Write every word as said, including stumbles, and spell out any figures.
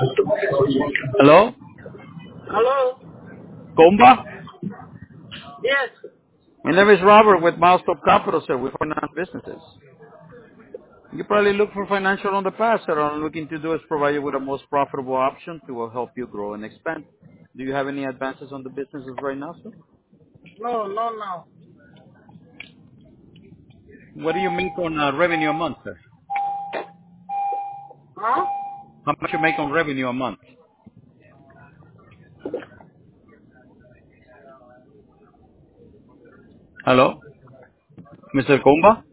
Hello? Hello? Comba? Yes. My name is Robert with Milestone Capital, sir. We finance businesses. You probably look for financial on the past, sir. All I'm looking to do is provide you with the most profitable option to uh, help you grow and expand. Do you have any advances on the businesses right now, sir? No, no, no. What do you make on uh, revenue a month, sir? Huh? How much you make on revenue a month? Hello? Mister Comba?